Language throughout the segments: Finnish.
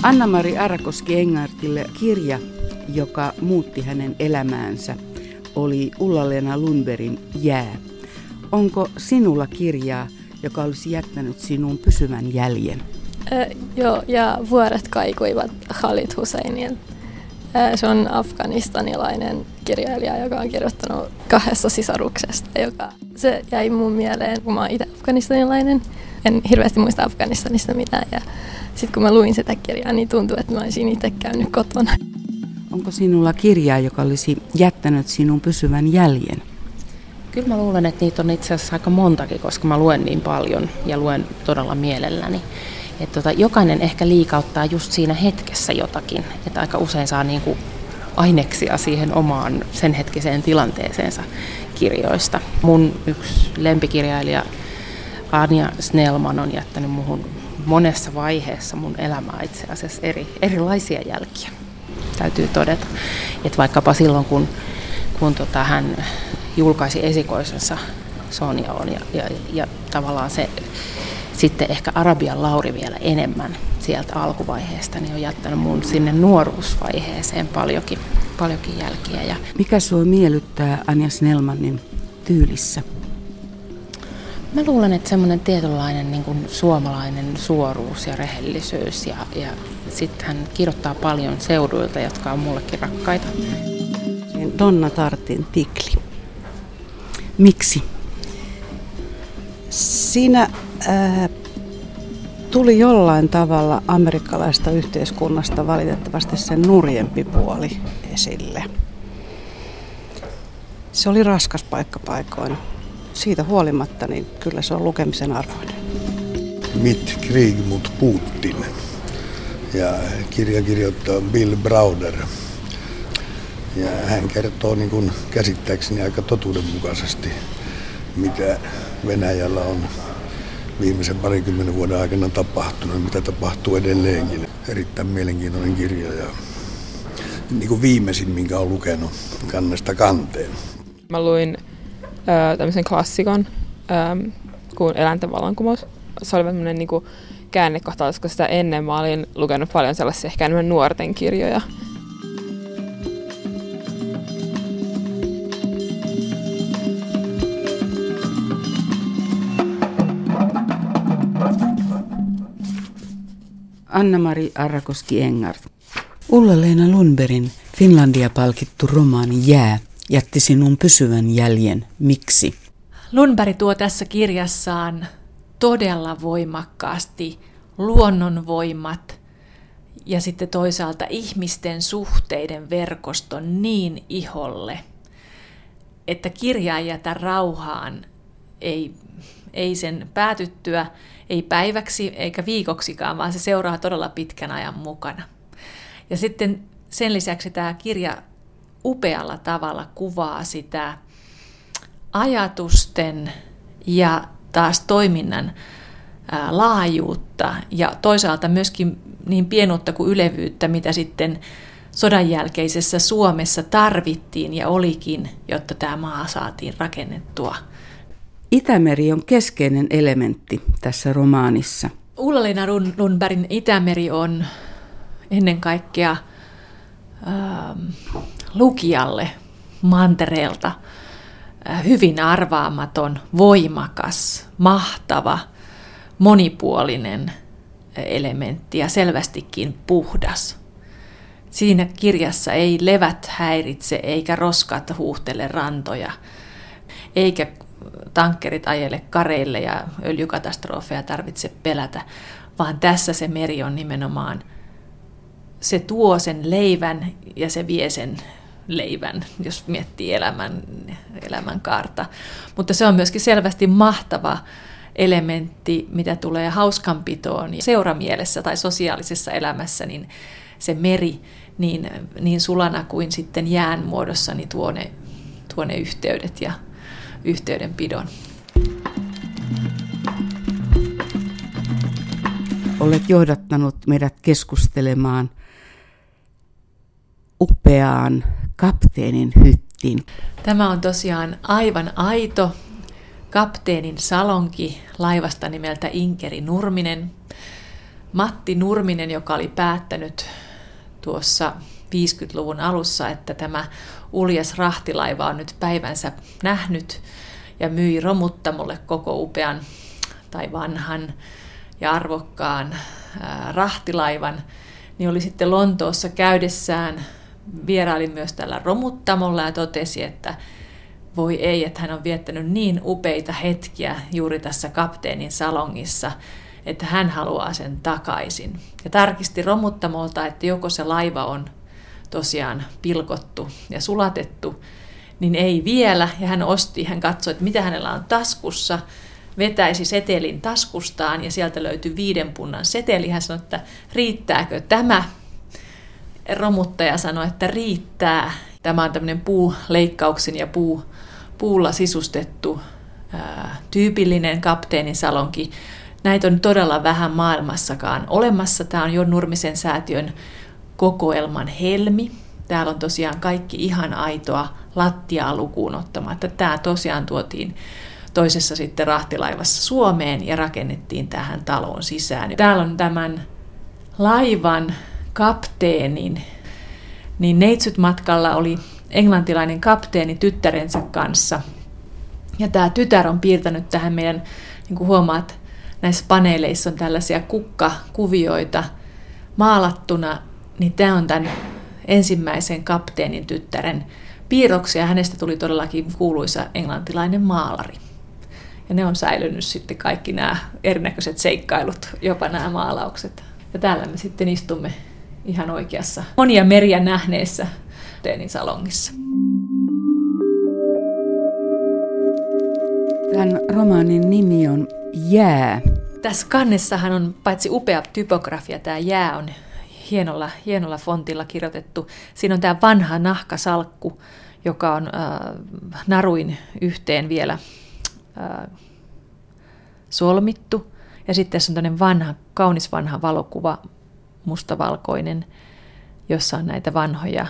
Anna-Mari Arrakoski-Engartille kirja, joka muutti hänen elämäänsä, oli Ulla-Leena Lundbergin Jää. Onko sinulla kirjaa, joka olisi jättänyt sinuun pysyvän jäljen? Joo, ja Vuoret kaikuivat Khalid Hosseinin. Se on afganistanilainen kirjailija, joka on kirjoittanut 2 sisaruksesta. Se jäi mun mieleen, kun mä oon itse afganistanilainen. En hirveästi muista Afganistanista mitään. Ja sitten kun mä luin sitä kirjaa, niin tuntui, että mä olisin itse käynyt kotona. Onko sinulla kirjaa, joka olisi jättänyt sinun pysyvän jäljen? Kyllä mä luulen, että niitä on itse asiassa aika montakin, koska mä luen niin paljon ja luen todella mielelläni. Että jokainen ehkä liikauttaa just siinä hetkessä jotakin, että aika usein saa niinku aineksia siihen omaan sen hetkiseen tilanteeseensa kirjoista. Mun yksi lempikirjailija Anja Snellman on jättänyt muhun monessa vaiheessa mun elämää itse asiassa erilaisia jälkiä, täytyy todeta. Että vaikkapa silloin, kun hän julkaisi esikoisensa Sonja on ja tavallaan se sitten ehkä Arabian Lauri vielä enemmän sieltä alkuvaiheesta, niin on jättänyt mun sinne nuoruusvaiheeseen paljonkin jälkiä. Ja mikä sua miellyttää Anja Snellmanin tyylissä? Mä luulen, että semmoinen tietynlainen niin kuin suomalainen suoruus ja rehellisyys ja sitten hän kirjoittaa paljon seuduilta, jotka on mullekin rakkaita. Donna Tartin Tikli. Miksi? Siinä tuli jollain tavalla amerikkalaista yhteiskunnasta valitettavasti sen nurjempi puoli esille. Se oli raskas paikka paikoin. Siitä huolimatta niin kyllä se on lukemisen arvoinen. Mitt krig mot Putin. Ja kirja kirjoittaa Bill Browder. Ja hän kertoo niin kuin käsittääkseni aika totuudenmukaisesti, mitä Venäjällä on viimeisen 20 vuoden aikana tapahtunut, mitä tapahtuu edelleenkin. Erittäin mielenkiintoinen kirja ja niin kuin viimeisin, minkä olen lukenut kannesta kanteen. Mä luin tämmöisen klassikon kuin Eläinten vallankumous. Se oli tämmöinen niin kuin käännekohtaus, koska sitä ennen mä olin lukenut paljon sellaisia ehkä enemmän nuorten kirjoja. Anna-Mari Arrakoski-Engart. Ulla-Leena Lundbergin Finlandia-palkittu romaani Jää jätti sinun pysyvän jäljen. Miksi? Lundberg tuo tässä kirjassaan todella voimakkaasti luonnonvoimat ja sitten toisaalta ihmisten suhteiden verkoston niin iholle, että kirja ei jätä rauhaan, ei sen päätyttyä, ei päiväksi eikä viikoksikaan, vaan se seuraa todella pitkän ajan mukana. Ja sitten sen lisäksi tämä kirja upealla tavalla kuvaa sitä ajatusten ja taas toiminnan laajuutta ja toisaalta myöskin niin pienuutta kuin ylevyyttä, mitä sitten sodan jälkeisessä Suomessa tarvittiin ja olikin, jotta tämä maa saatiin rakennettua. Itämeri on keskeinen elementti tässä romaanissa. Ulla-Leena Lundbergin Itämeri on ennen kaikkea lukijalle mantereelta hyvin arvaamaton, voimakas, mahtava, monipuolinen elementti ja selvästikin puhdas. Siinä kirjassa ei levät häiritse eikä roskat huuhtele rantoja, eikä tankkerit ajele kareille ja öljykatastrofeja tarvitse pelätä, vaan tässä se meri on nimenomaan, se tuo sen leivän ja se vie sen leivän, jos miettii elämän kaarta. Mutta se on myöskin selvästi mahtava elementti, mitä tulee hauskanpitoon ja seuramielessä tai sosiaalisessa elämässä, niin se meri niin sulana kuin sitten jään muodossa niin tuo ne yhteydet ja yhteydenpidon. Olet johdattanut meidät keskustelemaan upeaan kapteenin hyttiin. Tämä on tosiaan aivan aito kapteenin salonki laivasta nimeltä Inkeri Nurminen. Matti Nurminen, joka oli päättänyt tuossa 50-luvun alussa, että tämä uljas rahtilaiva on nyt päivänsä nähnyt ja myi Romuttamolle koko upean tai vanhan ja arvokkaan rahtilaivan, niin oli sitten Lontoossa käydessään, vieraili myös tällä Romuttamolla ja totesi, että voi ei, että hän on viettänyt niin upeita hetkiä juuri tässä kapteenin salongissa, että hän haluaa sen takaisin. Ja tarkisti Romuttamolta, että joko se laiva on tosiaan pilkottu ja sulatettu, niin ei vielä. Ja hän katsoi, että mitä hänellä on taskussa, vetäisi setelin taskustaan ja sieltä löytyi 5 punnan seteli. Hän sanoi, että riittääkö tämä? Romuttaja sanoi, että riittää. Tämä on tämmöinen puuleikkauksen ja puulla sisustettu tyypillinen kapteenin salonki. Näitä on todella vähän maailmassakaan olemassa. Tämä on jo Nurmisen säätiön kokoelman helmi. Täällä on tosiaan kaikki ihan aitoa lattiaa lukuun ottamatta. Tämä tosiaan tuotiin toisessa sitten rahtilaivassa Suomeen ja rakennettiin tähän taloon sisään. Täällä on tämän laivan kapteenin, niin neitsytmatkalla oli englantilainen kapteeni tyttärensä kanssa. Ja tämä tytär on piirtänyt tähän meidän, niin kuin huomaat, näissä paneeleissa on tällaisia kukkakuvioita maalattuna, niin tämä on tämän ensimmäisen kapteenin tyttären piirroksia. Hänestä tuli todellakin kuuluisa englantilainen maalari. Ja ne on säilynyt sitten kaikki nämä erinäköiset seikkailut, jopa nämä maalaukset. Ja täällä me sitten istumme ihan oikeassa monia meriä nähneessä kapteenin salongissa. Tämän romaanin nimi on Jää. Tässä kannessahan on paitsi upea typografia, tämä jää on hienolla fontilla kirjoitettu. Siinä on tämä vanha nahkasalkku, joka on naruin yhteen vielä solmittu. Ja sitten tässä on tämmöinen kaunis vanha valokuva, mustavalkoinen, jossa on näitä vanhoja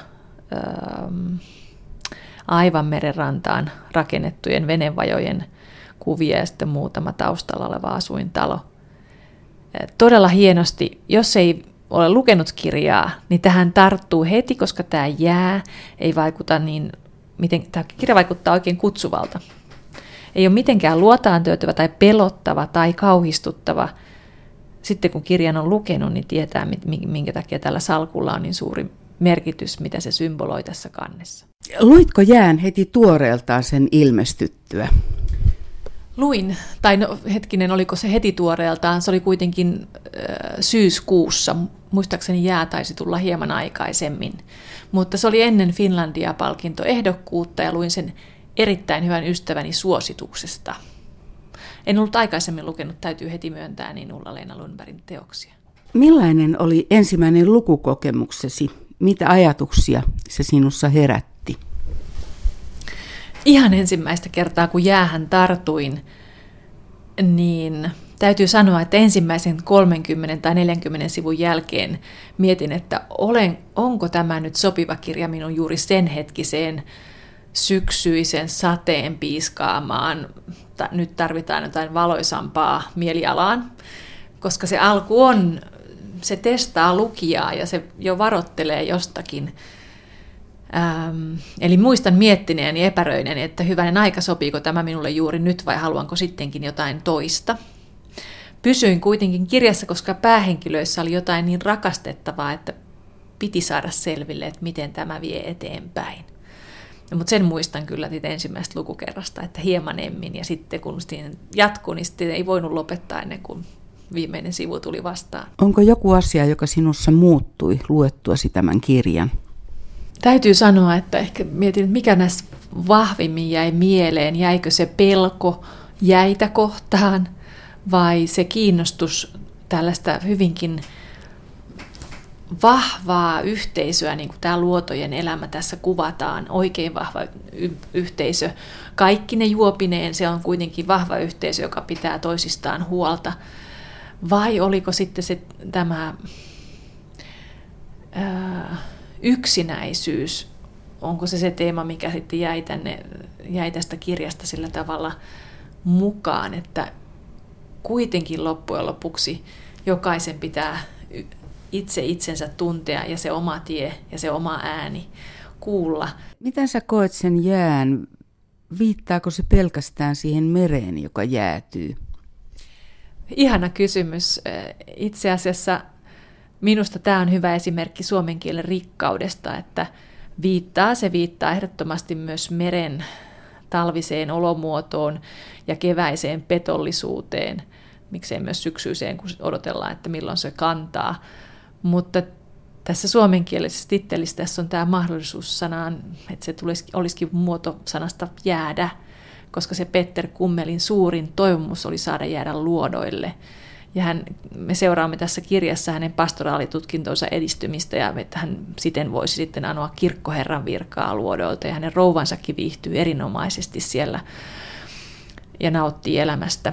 aivan merenrantaan rakennettujen venevajojen kuvia ja sitten muutama taustalla oleva asuintalo. Todella hienosti, jos ei ole lukenut kirjaa, niin tähän tarttuu heti, koska tämä jää ei vaikuta niin, tämä kirja vaikuttaa oikein kutsuvalta. Ei ole mitenkään luotaan työtävä tai pelottava tai kauhistuttava. Sitten kun kirjan on lukenut, niin tietää, minkä takia tällä salkulla on niin suuri merkitys, mitä se symboloi tässä kannessa. Luitko Jään heti tuoreeltaan sen ilmestyttyä? Luin, tai oliko se heti tuoreeltaan, se oli kuitenkin syyskuussa, muistaakseni Jää taisi tulla hieman aikaisemmin, mutta se oli ennen Finlandia-palkintoehdokkuutta ja luin sen erittäin hyvän ystäväni suosituksesta. En ollut aikaisemmin lukenut, täytyy heti myöntää, niin Ulla-Leena Lundbergin teoksia. Millainen oli ensimmäinen lukukokemuksesi? Mitä ajatuksia se sinussa herätti? Ihan ensimmäistä kertaa, kun Jäähän tartuin, niin täytyy sanoa, että ensimmäisen 30 tai 40 sivun jälkeen mietin, että onko tämä nyt sopiva kirja minun juuri sen hetkiseen syksyisen sateen piiskaamaan. Nyt tarvitaan jotain valoisampaa mielialaan, koska se alku se testaa lukijaa ja se jo varoittelee jostakin. Eli muistan miettineeni ja epäröineeni, että hyvänen aika, sopiiko tämä minulle juuri nyt vai haluanko sittenkin jotain toista. Pysyin kuitenkin kirjassa, koska päähenkilöissä oli jotain niin rakastettavaa, että piti saada selville, että miten tämä vie eteenpäin. Mutta sen muistan kyllä ensimmäistä lukukerrasta, että hieman emmin ja sitten kun siinä jatkui, niin sitten ei voinut lopettaa ennen kuin viimeinen sivu tuli vastaan. Onko joku asia, joka sinussa muuttui luettuasi tämän kirjan? Täytyy sanoa, että ehkä mietin, että mikä näistä vahvimmin jäi mieleen. Jäikö se pelko jäitä kohtaan vai se kiinnostus tällaista hyvinkin vahvaa yhteisöä, niin kuin tämä Luotojen elämä tässä kuvataan, oikein vahva yhteisö. Kaikki ne juopineen, se on kuitenkin vahva yhteisö, joka pitää toisistaan huolta. Vai oliko sitten tämä yksinäisyys, onko se teema, mikä sitten jäi tästä kirjasta sillä tavalla mukaan, että kuitenkin loppujen lopuksi jokaisen pitää itse itsensä tuntea ja se oma tie ja se oma ääni kuulla. Miten sä koet sen jään? Viittaako se pelkästään siihen mereen, joka jäätyy? Ihana kysymys. Itse asiassa minusta tämä on hyvä esimerkki suomen kielen rikkaudesta, että se viittaa ehdottomasti myös meren talviseen olomuotoon ja keväiseen petollisuuteen, miksei myös syksyiseen, kun odotellaan, että milloin se kantaa. Mutta tässä suomenkielisessä tittelissä tässä on tämä mahdollisuus sanaan, että se olisikin muoto sanasta jäädä, koska se Petter Kummelin suurin toivomus oli saada jäädä luodoille. Ja me seuraamme tässä kirjassa hänen pastoraalitutkintonsa edistymistä ja että hän siten voisi sitten anoa kirkkoherran virkaa luodoilta ja hänen rouvansakin viihtyy erinomaisesti siellä ja nauttii elämästä.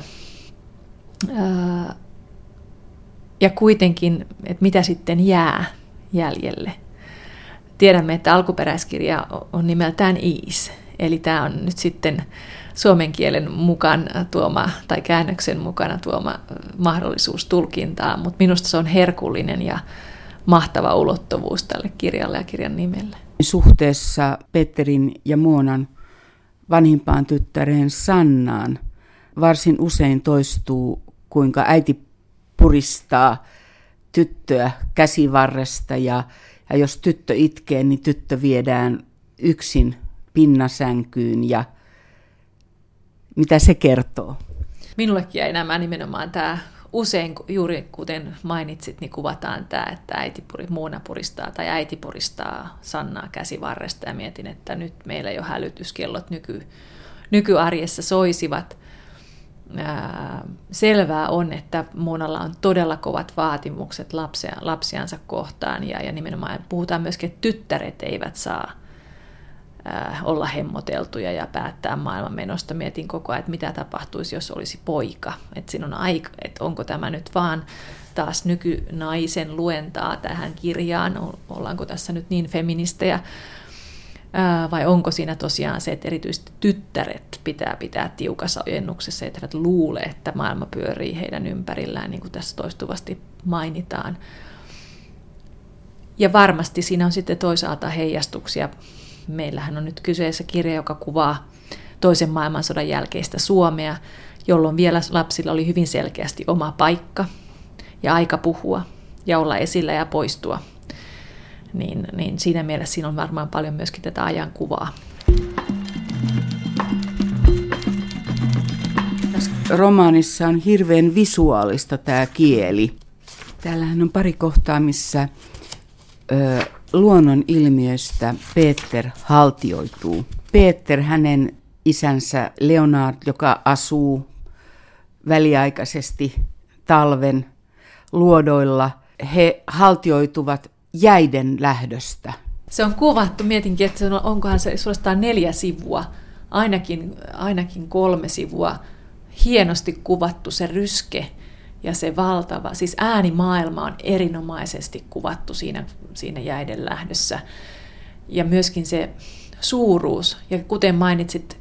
Ja kuitenkin, että mitä sitten jää jäljelle. Tiedämme, että alkuperäiskirja on nimeltään Iis, eli tämä on nyt sitten suomen kielen mukaan tuoma tai käännöksen mukana tuoma mahdollisuus tulkintaa, mutta minusta se on herkullinen ja mahtava ulottuvuus tälle kirjalle ja kirjan nimelle. Suhteessa Petterin ja Moonan vanhimpaan tyttäreen Sannaan varsin usein toistuu, kuinka äiti puristaa tyttöä käsivarresta ja jos tyttö itkee, niin tyttö viedään yksin pinnasänkyyn ja mitä se kertoo? Minullekin jäi nämä nimenomaan tämä usein, juuri kuten mainitsit, niin kuvataan tämä, että Moona puristaa tai äiti puristaa Sannaa käsivarresta ja mietin, että nyt meillä jo hälytyskellot nykyarjessa soisivat. Selvää on, että Moonalla on todella kovat vaatimukset lapsiansa kohtaan ja nimenomaan puhutaan myöskin, että tyttäret eivät saa olla hemmoteltuja ja päättää maailmanmenosta. Mietin koko ajan, että mitä tapahtuisi, jos olisi poika. Että siinä on aika, että onko tämä nyt vaan taas nykynaisen luentaa tähän kirjaan, ollaanko tässä nyt niin feministejä, vai onko siinä tosiaan se, että erityisesti tyttäret pitää tiukassa ojennuksessa, että he luule, että maailma pyörii heidän ympärillään, niin kuin tässä toistuvasti mainitaan. Ja varmasti siinä on sitten toisaalta heijastuksia. Meillähän on nyt kyseessä kirja, joka kuvaa toisen maailmansodan jälkeistä Suomea, jolloin vielä lapsilla oli hyvin selkeästi oma paikka ja aika puhua ja olla esillä ja poistua. Niin siinä mielessä siinä on varmaan paljon myöskin tätä ajankuvaa. Romaanissa on hirveän visuaalista tämä kieli. Täällähän on pari kohtaa, missä luonnon ilmiöstä Peter haltioituu. Peter, hänen isänsä Leonard, joka asuu väliaikaisesti talven luodoilla, he haltioituvat jäiden lähdöstä. Se on kuvattu, mietinkin, että onkohan se suorastaan 4 sivua, ainakin 3 sivua, hienosti kuvattu se ryske ja se valtava, siis äänimaailma on erinomaisesti kuvattu siinä jäiden lähdössä. Ja myöskin se suuruus, ja kuten mainitsit,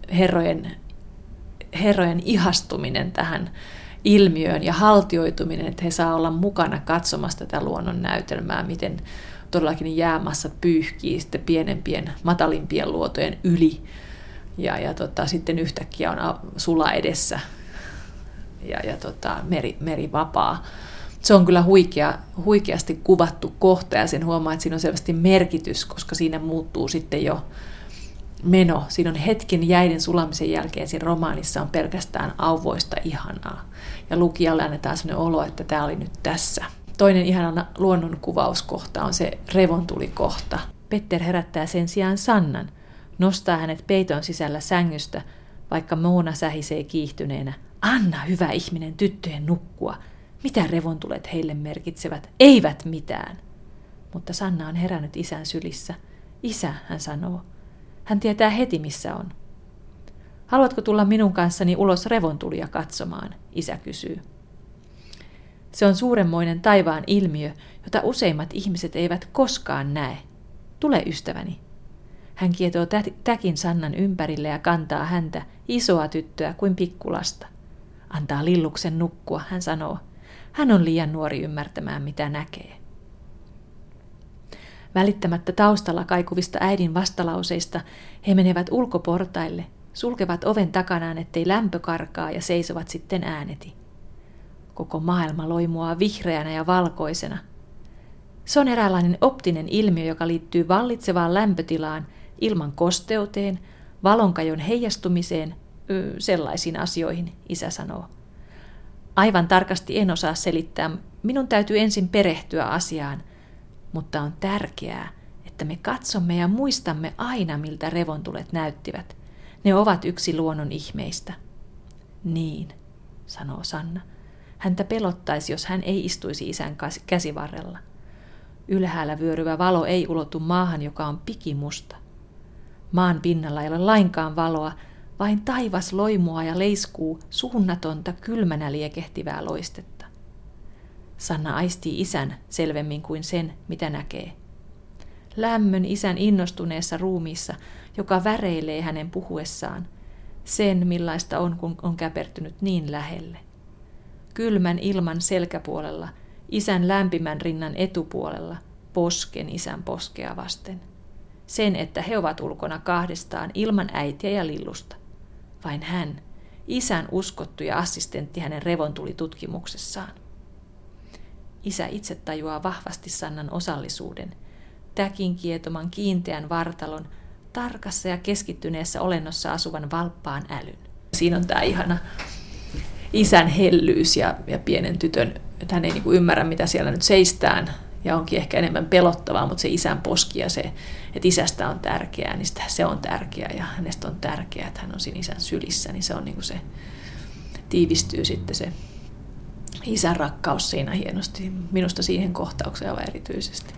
herrojen ihastuminen tähän ilmiöön ja haltioituminen, että he saa olla mukana katsomassa tätä luonnon näytelmää, miten todellakin jäämassat pyyhkii sitten pienempien, matalimpien luotojen yli. Ja sitten yhtäkkiä on sula edessä ja meri vapaa. Se on kyllä huikeasti kuvattu kohta ja sen huomaa, että siinä on selvästi merkitys, koska siinä muuttuu sitten jo meno. Siinä on hetken jäiden sulamisen jälkeen siinä romaanissa on pelkästään auvoista ihanaa. Ja lukijalle annetaan sellainen olo, että tämä oli nyt tässä. Toinen ihana luonnonkuvauskohta on se revontulikohta. Petter herättää sen sijaan Sannan, nostaa hänet peiton sisällä sängystä, vaikka Moona sähisee kiihtyneenä. Anna, hyvä ihminen, tyttöjen nukkua. Mitä revontulet heille merkitsevät? Eivät mitään. Mutta Sanna on herännyt isän sylissä. Isä, hän sanoo. Hän tietää heti, missä on. Haluatko tulla minun kanssani ulos revontulia katsomaan? Isä kysyy. Se on suuremmoinen taivaan ilmiö, jota useimmat ihmiset eivät koskaan näe. Tule, ystäväni. Hän kietoo täkin Sannan ympärille ja kantaa häntä, isoa tyttöä kuin pikkulasta. Antaa Lilluksen nukkua, hän sanoo. Hän on liian nuori ymmärtämään, mitä näkee. Välittämättä taustalla kaikuvista äidin vastalauseista he menevät ulkoportaille, sulkevat oven takanaan, ettei lämpö karkaa ja seisovat sitten ääneti. Koko maailma loimuaa vihreänä ja valkoisena. Se on eräänlainen optinen ilmiö, joka liittyy vallitsevaan lämpötilaan, ilman kosteuteen, valonkajon heijastumiseen, sellaisiin asioihin, isä sanoo. Aivan tarkasti en osaa selittää, minun täytyy ensin perehtyä asiaan, mutta on tärkeää, että me katsomme ja muistamme aina, miltä revontulet näyttivät. Ne ovat yksi luonnon ihmeistä. Niin, sanoo Sanna. Häntä pelottaisi, jos hän ei istuisi isän käsivarrella. Ylhäällä vyöryvä valo ei ulotu maahan, joka on pikimusta. Maan pinnalla ei ole lainkaan valoa, vain taivas loimua ja leiskuu suunnatonta kylmänä liekehtivää loistetta. Sanna aistii isän selvemmin kuin sen, mitä näkee. Lämmön isän innostuneessa ruumiissa, joka väreilee hänen puhuessaan, sen millaista on, kun on käpertynyt niin lähelle. Kylmän ilman selkäpuolella, isän lämpimän rinnan etupuolella, posken isän poskea vasten. Sen, että he ovat ulkona kahdestaan ilman äitiä ja Lillusta. Vain hän, isän uskottu ja assistentti hänen revontulitutkimuksessaan. Isä itse tajuaa vahvasti Sannan osallisuuden, täkin kietoman kiinteän vartalon, tarkassa ja keskittyneessä olennossa asuvan valppaan älyn. Siinä on tämä ihana isän hellyys ja pienen tytön, että hän ei niinku ymmärrä, mitä siellä nyt seistään, ja onkin ehkä enemmän pelottavaa, mutta se isän poski ja se, että isästä on tärkeää, niin se on tärkeää ja hänestä on tärkeää, että hän on siinä isän sylissä, niin se on niinku se, tiivistyy sitten se isän rakkaus siinä hienosti, minusta siihen kohtaukseen aivan erityisesti.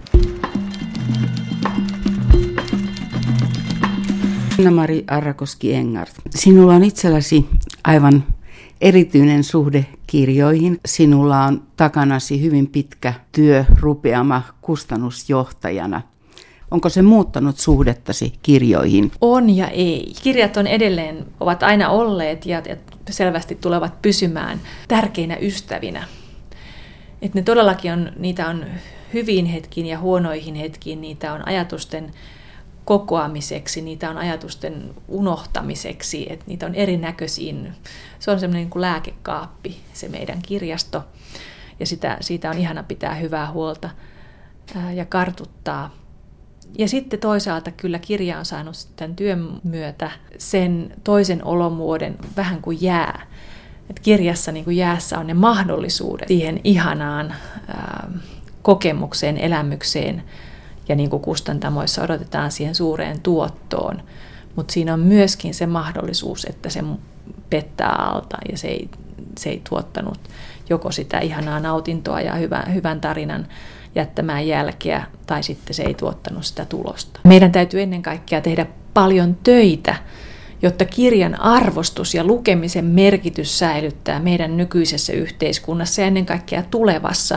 Anna-Mari Arrakoski-Engart, sinulla on itselläsi aivan erityinen suhde kirjoihin. Sinulla on takanasi hyvin pitkä työrupeama kustannusjohtajana. Onko se muuttanut suhdettasi kirjoihin? On ja ei. Kirjat on edelleen, ovat aina olleet ja selvästi tulevat pysymään tärkeinä ystävinä. Et ne todellakin niitä on hyviin hetkiin ja huonoihin hetkiin, niitä on ajatusten kokoamiseksi, niitä on ajatusten unohtamiseksi, että niitä on erinäköisiin. Se on semmoinen niin kuin lääkekaappi, se meidän kirjasto, ja siitä on ihana pitää hyvää huolta ja kartuttaa. Ja sitten toisaalta kyllä kirja on saanut tämän työn myötä sen toisen olomuodon vähän kuin jää. Et kirjassa niin kuin jäässä on ne mahdollisuudet siihen ihanaan kokemukseen, elämykseen, ja niin kuin kustantamoissa odotetaan siihen suureen tuottoon. Mutta siinä on myöskin se mahdollisuus, että se pettää alta ja se ei tuottanut joko sitä ihanaa nautintoa ja hyvän tarinan jättämään jälkeä, tai sitten se ei tuottanut sitä tulosta. Meidän täytyy ennen kaikkea tehdä paljon töitä, jotta kirjan arvostus ja lukemisen merkitys säilyttää meidän nykyisessä yhteiskunnassa ja ennen kaikkea tulevassa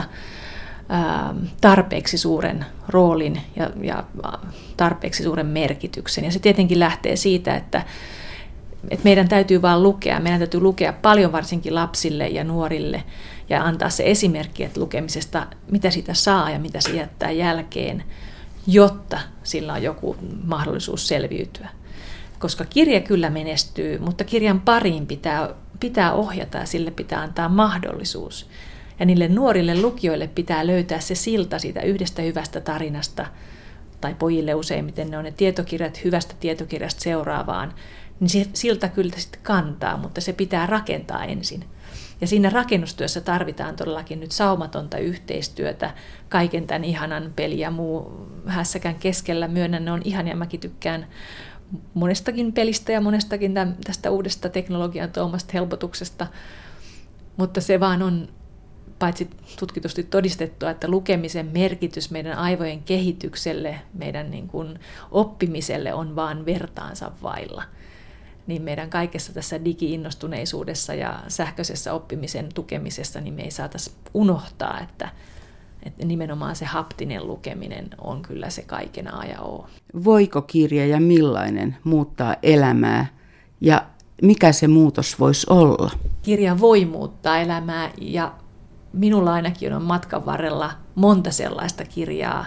tarpeeksi suuren roolin ja tarpeeksi suuren merkityksen. Ja se tietenkin lähtee siitä, että meidän täytyy vaan lukea. Meidän täytyy lukea paljon varsinkin lapsille ja nuorille ja antaa se esimerkki, että lukemisesta, mitä siitä saa ja mitä se jättää jälkeen, jotta sillä on joku mahdollisuus selviytyä. Koska kirja kyllä menestyy, mutta kirjan pariin pitää ohjata ja sille pitää antaa mahdollisuus. Ja niille nuorille lukijoille pitää löytää se silta siitä yhdestä hyvästä tarinasta, tai pojille useimmiten ne on ne tietokirjat hyvästä tietokirjasta seuraavaan, niin se silta kyllä sitten kantaa, mutta se pitää rakentaa ensin. Ja siinä rakennustyössä tarvitaan todellakin nyt saumatonta yhteistyötä, kaiken tämän ihanan peli ja muu hässäkään keskellä. Myönnän, ne on ihania, mäkin tykkään monestakin pelistä ja monestakin tästä uudesta teknologian tuomasta helpotuksesta, mutta se vaan on paitsi tutkitusti todistettua, että lukemisen merkitys meidän aivojen kehitykselle, meidän niin kuin oppimiselle on vaan vertaansa vailla. Niin meidän kaikessa tässä digi-innostuneisuudessa ja sähköisessä oppimisen tukemisessa niin me ei saataisi unohtaa, että nimenomaan se haptinen lukeminen on kyllä se kaiken A ja O. Voiko kirja ja millainen muuttaa elämää ja mikä se muutos voisi olla? Kirja voi muuttaa elämää ja minulla ainakin on matkan varrella monta sellaista kirjaa,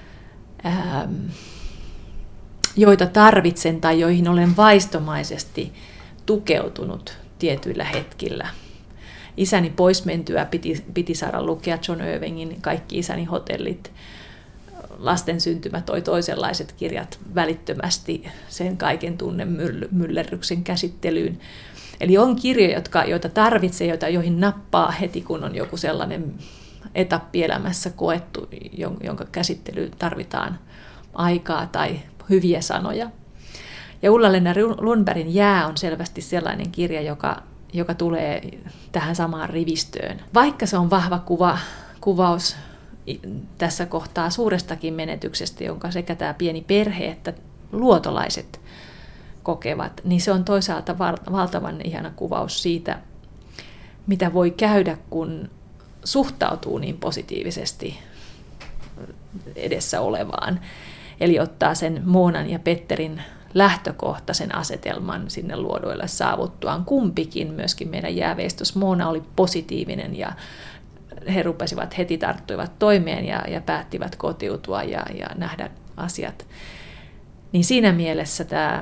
joita tarvitsen tai joihin olen vaistomaisesti tukeutunut tietyillä hetkillä. Isäni poismentyä piti saada lukea John Irvingin Kaikki isäni hotellit. Lasten syntymä toi toisenlaiset kirjat välittömästi sen kaiken tunnemyllerryksen käsittelyyn. Eli on kirjoja, joita tarvitsee, joihin nappaa heti, kun on joku sellainen etappi elämässä koettu, jonka käsittelyyn tarvitaan aikaa tai hyviä sanoja. Ja Ulla-Lena Lundbergin Jää on selvästi sellainen kirja, joka tulee tähän samaan rivistöön. Vaikka se on vahva kuvaus tässä kohtaa suurestakin menetyksestä, jonka sekä tämä pieni perhe että luotolaiset kokevat, niin se on toisaalta valtavan ihana kuvaus siitä, mitä voi käydä, kun suhtautuu niin positiivisesti edessä olevaan. Eli ottaa sen Moonan ja Petterin lähtökohtaisen asetelman sinne luodoille saavuttuaan. Kumpikin, myöskin meidän jääveistos Moona oli positiivinen ja he heti tarttuivat toimeen ja päättivät kotiutua ja nähdä asiat. Niin siinä mielessä tämä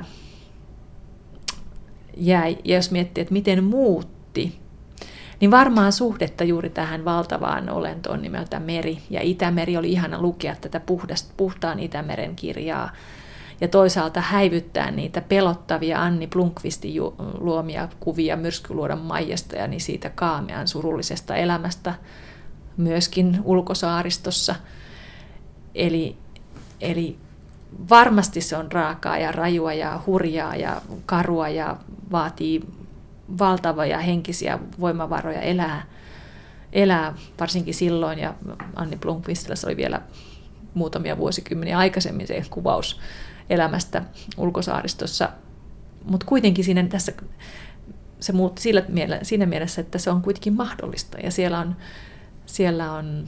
jäi, ja jos miettii, että miten muutti, niin varmaan suhdetta juuri tähän valtavaan olentoon nimeltä meri. Ja Itämeri oli ihana lukea tätä puhtaan Itämeren kirjaa. Ja toisaalta häivyttää niitä pelottavia Anni Blomqvistin luomia kuvia Myrskyluodon Maijasta ja niin siitä kaamean surullisesta elämästä myöskin ulkosaaristossa. Eli varmasti se on raakaa ja rajua ja hurjaa ja karua ja vaatii valtavia henkisiä voimavaroja elää varsinkin silloin, ja Anni Blomqvistilla se oli vielä muutamia vuosikymmeniä aikaisemmin se kuvaus elämästä ulkosaaristossa, mutta kuitenkin se muutti siinä mielessä, että se on kuitenkin mahdollista, ja siellä on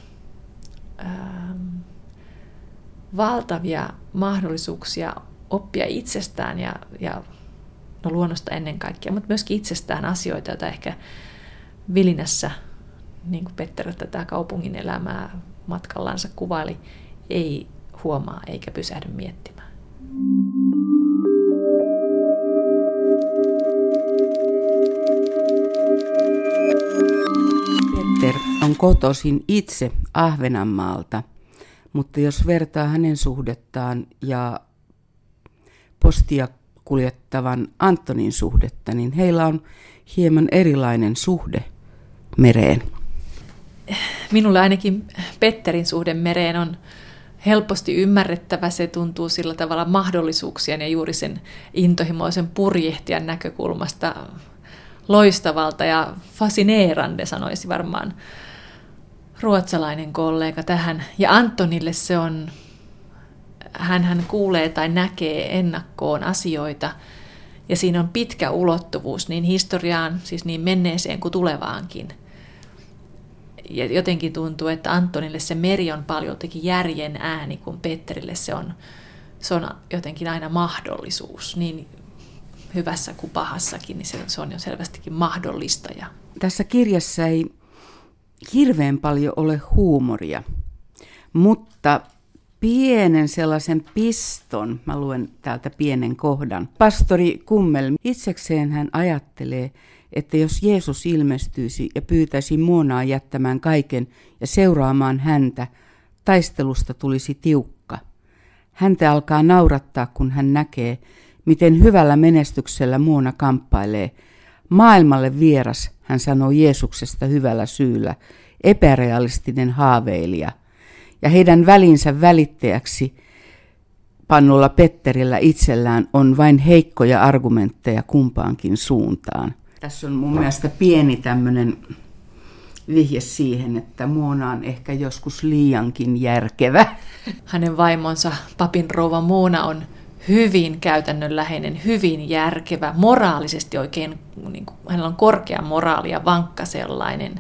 valtavia mahdollisuuksia oppia itsestään ja luonnosta ennen kaikkea, mutta myöskin itsestään asioita, joita ehkä Vilinässä, niin kuin Petter tätä kaupungin elämää matkallansa kuvaili, ei huomaa eikä pysähdy miettimään. Petter on kotoisin itse Ahvenanmaalta, mutta jos vertaa hänen suhdettaan ja postia kuljettavan Antonin suhdetta, niin heillä on hieman erilainen suhde mereen. Minulle ainakin Petterin suhde mereen on helposti ymmärrettävä. Se tuntuu sillä tavalla mahdollisuuksien ja juuri sen intohimoisen purjehtijan näkökulmasta loistavalta ja fascinerande, sanoisi varmaan ruotsalainen kollega tähän. Ja Antonille se on, hän kuulee tai näkee ennakkoon asioita, ja siinä on pitkä ulottuvuus niin historiaan, siis niin menneeseen kuin tulevaankin. Ja jotenkin tuntuu, että Antonille se meri on paljoltakin järjen ääni, kun Petterille se on jotenkin aina mahdollisuus. Niin hyvässä kuin pahassakin, niin se on jo selvästikin mahdollistaja. Tässä kirjassa ei hirveän paljon ole huumoria, mutta pienen sellaisen piston, mä luen täältä pienen kohdan. Pastori Kummel, itsekseen hän ajattelee, että jos Jeesus ilmestyisi ja pyytäisi Moonaa jättämään kaiken ja seuraamaan häntä, taistelusta tulisi tiukka. Häntä alkaa naurattaa, kun hän näkee, miten hyvällä menestyksellä Moona kamppailee. Maailmalle vieras, hän sanoo Jeesuksesta hyvällä syyllä, epärealistinen haaveilija. Ja heidän välinsä välittäjäksi pannulla Petterillä itsellään on vain heikkoja argumentteja kumpaankin suuntaan. Tässä on mun mielestä pieni tämmöinen vihje siihen, että Moona on ehkä joskus liiankin järkevä. Hänen vaimonsa, papin rouva Moona, on hyvin käytännönläheinen, hyvin järkevä, moraalisesti oikein, niin kuin, hänellä on korkea moraali ja vankka sellainen.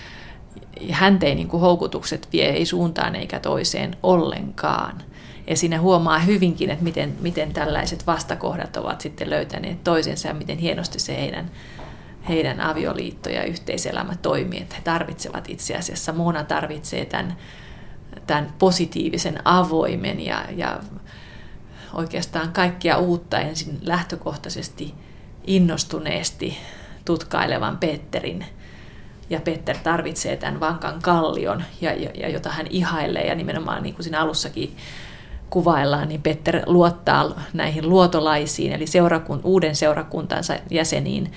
Häntä ei niin kuin houkutukset vie ei suuntaan eikä toiseen ollenkaan. Ja siinä huomaa hyvinkin, että miten tällaiset vastakohdat ovat sitten löytäneet toisensa ja miten hienosti se heidän avioliitto ja yhteiselämä toimii. Että he tarvitsevat itse asiassa, Mona tarvitsee tämän positiivisen, avoimen ja oikeastaan kaikkia uutta ensin lähtökohtaisesti innostuneesti tutkailevan Petterin. Ja Petter tarvitsee tämän vankan kallion, jota hän ihailee, ja nimenomaan niin kuin siinä alussakin kuvaillaan, niin Petter luottaa näihin luotolaisiin, eli uuden seurakuntansa jäseniin,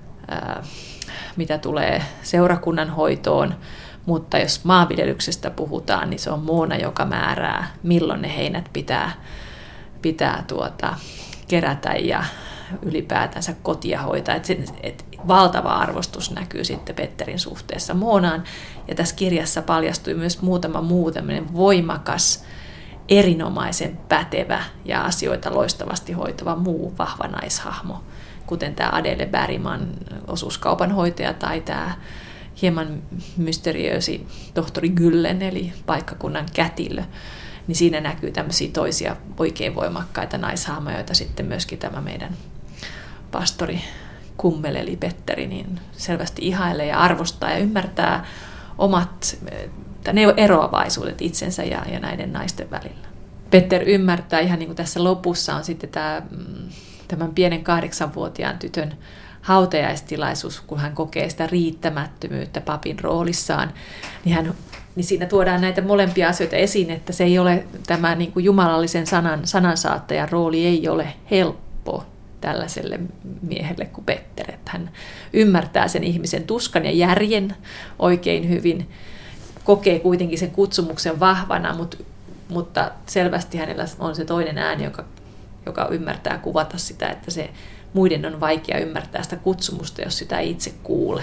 mitä tulee seurakunnan hoitoon, mutta jos maanviljelyksestä puhutaan, niin se on Mona, joka määrää, milloin ne heinät pitää kerätä ja ylipäätänsä kotia hoitaa. Et valtava arvostus näkyy sitten Petterin suhteessa Monaan. Ja tässä kirjassa paljastui myös muutama muu tämmöinen voimakas, erinomaisen pätevä ja asioita loistavasti hoitava muu vahva naishahmo, kuten tämä Adele Bergman, osuuskaupanhoitaja, tai tämä hieman mysteriösi tohtori Gyllen, eli paikkakunnan kätilö. Niin siinä näkyy tämmöisiä toisia oikein voimakkaita naishahmoja, joita sitten myöskin tämä meidän pastori Kummel eli Petteri niin selvästi ihailee ja arvostaa ja ymmärtää omat eroavaisuudet itsensä ja näiden naisten välillä. Petter ymmärtää, ihan niin kuin tässä lopussa on sitten tämän pienen 8-vuotiaan tytön hautajaistilaisuus, kun hän kokee sitä riittämättömyyttä papin roolissaan, niin siinä tuodaan näitä molempia asioita esiin, että se ei ole tämä niin kuin jumalallisen sanansaattajan rooli ei ole helppo tällaiselle miehelle kuin Petter. Että hän ymmärtää sen ihmisen tuskan ja järjen oikein hyvin, kokee kuitenkin sen kutsumuksen vahvana, mutta selvästi hänellä on se toinen ääni, joka ymmärtää kuvata sitä, että se muiden on vaikea ymmärtää sitä kutsumusta, jos sitä ei itse kuule.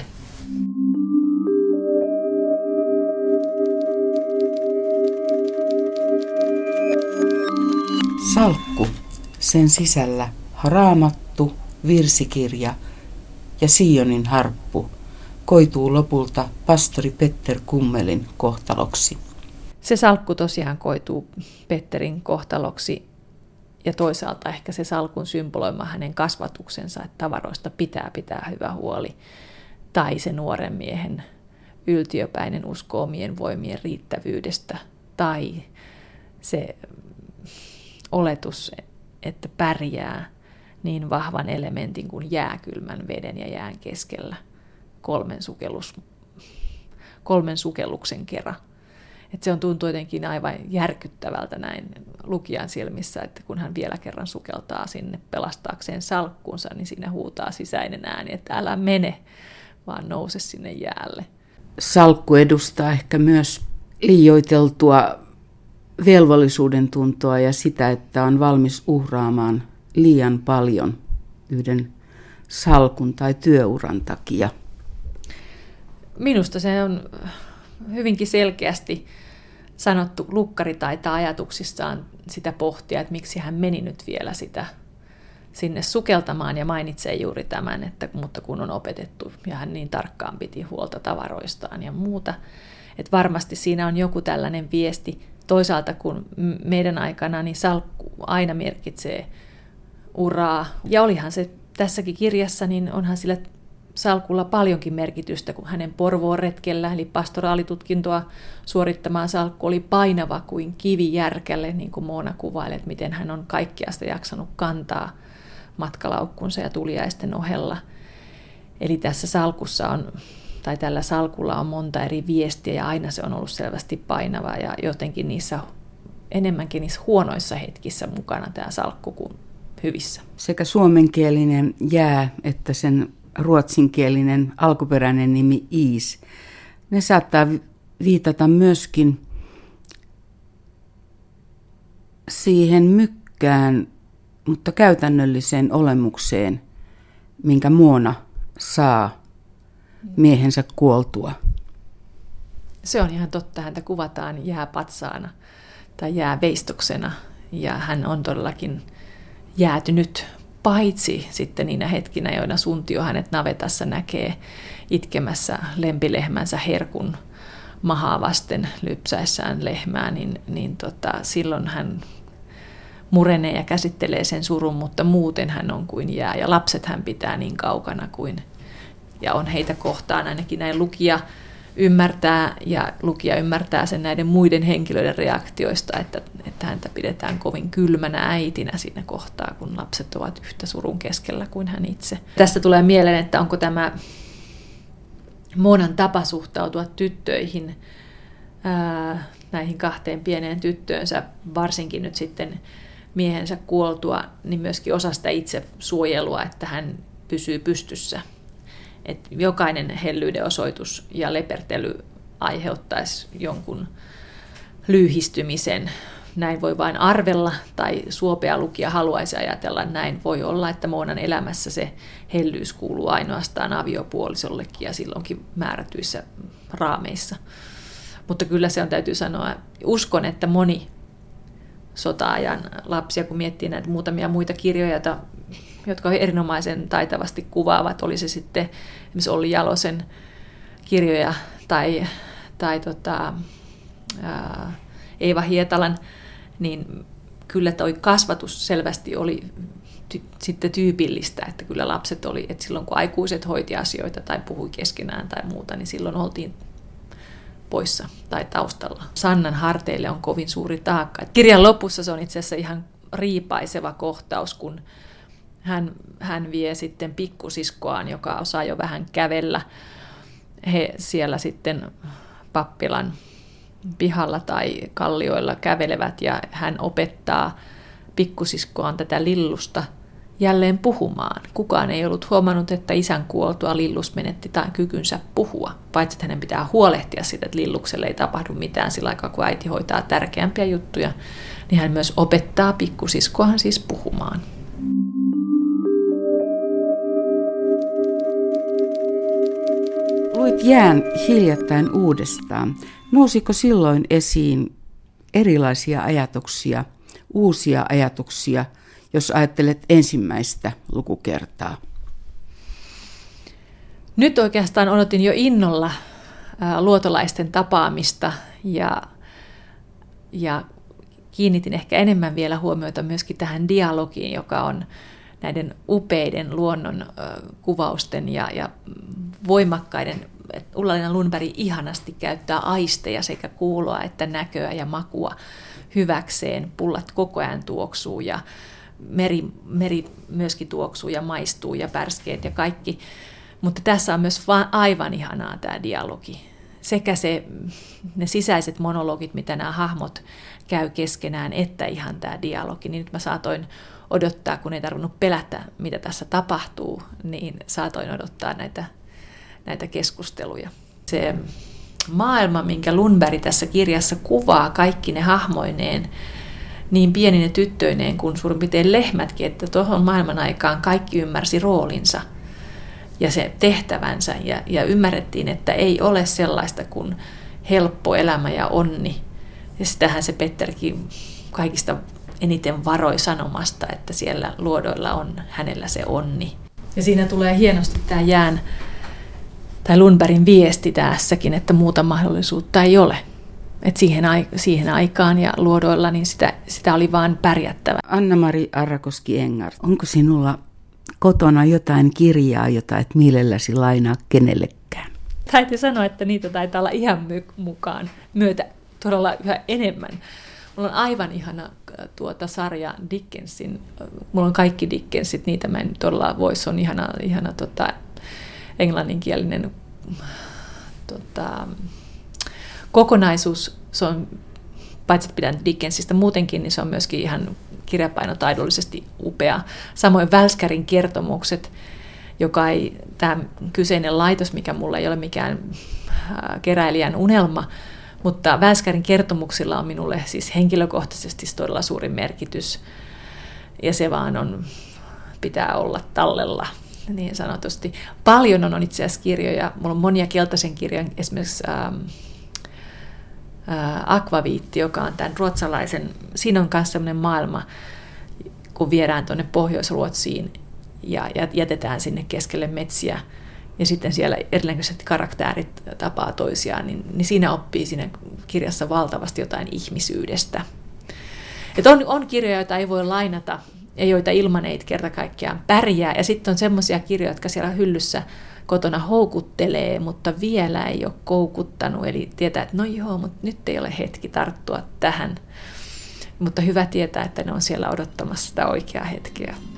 Salkku, sen sisällä Raamattu, virsikirja ja Sionin harppu koituu lopulta pastori Petter Kummelin kohtaloksi. Se salkku tosiaan koituu Petterin kohtaloksi ja toisaalta ehkä se salkun symboloima hänen kasvatuksensa, että tavaroista pitää hyvä huoli. Tai se nuoren miehen yltiöpäinen usko omien voimien riittävyydestä. Tai se oletus, että pärjää niin vahvan elementin kuin jääkylmän veden ja jään keskellä kolmen sukelluksen kerran. Että se on tuntuu jotenkin aivan järkyttävältä näin lukijan silmissä, että kun hän vielä kerran sukeltaa sinne pelastaakseen salkkuunsa, niin siinä huutaa sisäinen ääni, että älä mene, vaan nouse sinne jäälle. Salkku edustaa ehkä myös liioiteltua velvollisuuden tuntoa ja sitä, että on valmis uhraamaan liian paljon yhden salkun tai työuran takia. Minusta se on hyvinkin selkeästi sanottu. Lukkari taitaa ajatuksissaan sitä pohtia, että miksi hän meni nyt vielä sitä sinne sukeltamaan ja mainitsee juuri tämän, että mutta kun on opetettu ja hän niin tarkkaan piti huolta tavaroistaan ja muuta. Että varmasti siinä on joku tällainen viesti. Toisaalta kun meidän aikana niin salkku aina merkitsee uraa. Ja olihan se tässäkin kirjassa, niin onhan sillä salkulla paljonkin merkitystä, kun hänen Porvoon retkellä, eli pastoraalitutkintoa suorittamaan salkku oli painava kuin kivi järkälle, niin kuin Mona kuvailee, että miten hän on kaikkea sitä jaksanut kantaa matkalaukkunsa ja tuliaisten ohella. Eli tässä salkussa tällä salkulla on monta eri viestiä ja aina se on ollut selvästi painava ja jotenkin enemmänkin niissä huonoissa hetkissä mukana tämä salkku kuin hyvissä. Sekä suomenkielinen jää että sen ruotsinkielinen alkuperäinen nimi is, ne saattaa viitata myöskin siihen mykkään, mutta käytännölliseen olemukseen, minkä Mona saa miehensä kuoltua. Se on ihan totta, häntä kuvataan jääpatsaana tai jääveistoksena ja hän on todellakin jäätynyt. Paitsi sitten niinä hetkinä, joina Suntio hänet navetassa näkee itkemässä lempilehmänsä herkun mahaa vasten lypsäessään lehmää, niin silloin hän murenee ja käsittelee sen surun, mutta muuten hän on kuin jää. Ja lapset hän pitää niin kaukana kuin ja on heitä kohtaan, ainakin näin lukija ymmärtää, ja lukija ymmärtää sen näiden muiden henkilöiden reaktioista, että häntä pidetään kovin kylmänä äitinä siinä kohtaa, kun lapset ovat yhtä surun keskellä kuin hän itse. Tästä tulee mieleen, että onko tämä Monan tapa suhtautua tyttöihin, näihin 2 pieneen tyttöönsä, varsinkin nyt sitten miehensä kuoltua, niin myöskin osa sitä itse suojelua, että hän pysyy pystyssä. Että jokainen hellyyden osoitus ja lepertely aiheuttaisi jonkun lyyhistymisen. Näin voi vain arvella, tai suopea lukija haluaisi ajatella näin. Voi olla, että Monan elämässä se hellyys kuuluu ainoastaan aviopuolisollekin ja silloinkin määrätyissä raameissa. Mutta kyllä se on, täytyy sanoa, uskon, että moni sota-ajan lapsia, kun miettii näitä muutamia muita kirjoja, jotka erinomaisen taitavasti kuvaavat, oli se sitten esimerkiksi Olli Jalosen kirjoja tai Eeva Hietalan, niin kyllä toi kasvatus selvästi oli sitten tyypillistä, että kyllä lapset oli, että silloin kun aikuiset hoiti asioita tai puhui keskenään tai muuta, niin silloin oltiin poissa tai taustalla. Sannan harteille on kovin suuri taakka. Kirjan lopussa se on itse asiassa ihan riipaiseva kohtaus, kun hän vie sitten pikkusiskoaan, joka osaa jo vähän kävellä. He siellä sitten pappilan pihalla tai kallioilla kävelevät ja hän opettaa pikkusiskoaan tätä Lillusta jälleen puhumaan. Kukaan ei ollut huomannut, että isän kuoltua Lillus menetti kykynsä puhua. Paitsi että hänen pitää huolehtia siitä, että Lillukselle ei tapahdu mitään sillä aikaa, kun äiti hoitaa tärkeämpiä juttuja, niin hän myös opettaa pikkusiskoaan siis puhumaan. Luit Jään hiljattain uudestaan. Nousiko silloin esiin erilaisia ajatuksia, uusia ajatuksia, jos ajattelet ensimmäistä lukukertaa? Nyt oikeastaan odotin jo innolla luotolaisten tapaamista ja kiinnitin ehkä enemmän vielä huomiota myöskin tähän dialogiin, joka on näiden upeiden luonnon kuvausten ja voimakkaiden. Ulla-Leena Lundberg ihanasti käyttää aisteja sekä kuuloa että näköä ja makua hyväkseen. Pullat koko ajan tuoksuu ja meri myöskin tuoksuu ja maistuu ja pärskeet ja kaikki. Mutta tässä on myös aivan ihanaa tämä dialogi. Sekä ne sisäiset monologit, mitä nämä hahmot käy keskenään, että ihan tämä dialogi. Niin nyt mä saatoin odottaa, kun ei tarvinnut pelätä, mitä tässä tapahtuu, niin saatoin odottaa näitä keskusteluja. Se maailma, minkä Lundberg tässä kirjassa kuvaa kaikki ne hahmoineen, niin pienine tyttöineen kuin suurin piirtein lehmätkin, että tuohon maailman aikaan kaikki ymmärsi roolinsa ja se tehtävänsä ja ymmärrettiin, että ei ole sellaista kuin helppo elämä ja onni. Ja sitähän se Petterkin kaikista eniten varoi sanomasta, että siellä luodoilla on hänellä se onni. Ja siinä tulee hienosti tämä Jään tai Lundbergin viesti tässäkin, että muuta mahdollisuutta ei ole. Et siihen aikaan ja luodoilla niin sitä oli vaan pärjättävä. Anna-Mari Arrakoski-Engart, onko sinulla kotona jotain kirjaa, jota et mielelläsi lainaa kenellekään? Täytyy sanoa, että niitä taitaa olla ihan myötä todella yhä enemmän. Mulla on aivan ihana sarja Dickensin. Mulla on kaikki Dickensit, niitä mä en todella voi. Se on ihana englanninkielinen kokonaisuus. Se on, paitsi että pidän Dickensistä muutenkin, niin se on myöskin ihan kirjapainotaidollisesti upea. Samoin Välskärin kertomukset, joka ei, tämä kyseinen laitos, mikä mulla ei ole mikään keräilijän unelma, mutta Välskärin kertomuksilla on minulle siis henkilökohtaisesti todella suuri merkitys. Ja se vaan pitää olla tallella niin sanotusti. Paljon on itse asiassa kirjoja. Mulla on monia keltaisen kirjan, esimerkiksi Akvaviitti, joka on tämän ruotsalaisen, siinä on myös sellainen maailma, kun viedään tuonne Pohjois-Ruotsiin ja jätetään sinne keskelle metsiä, ja sitten siellä erinäköiset karakterit tapaa toisiaan, niin siinä oppii siinä kirjassa valtavasti jotain ihmisyydestä. Et on kirjoja, joita ei voi lainata ja joita ilman ei kerta kaikkiaan pärjää. Ja sitten on semmoisia kirjoja, jotka siellä hyllyssä kotona houkuttelee, mutta vielä ei ole koukuttanut. Eli tietää, että no joo, mutta nyt ei ole hetki tarttua tähän. Mutta hyvä tietää, että ne on siellä odottamassa sitä oikeaa hetkeä.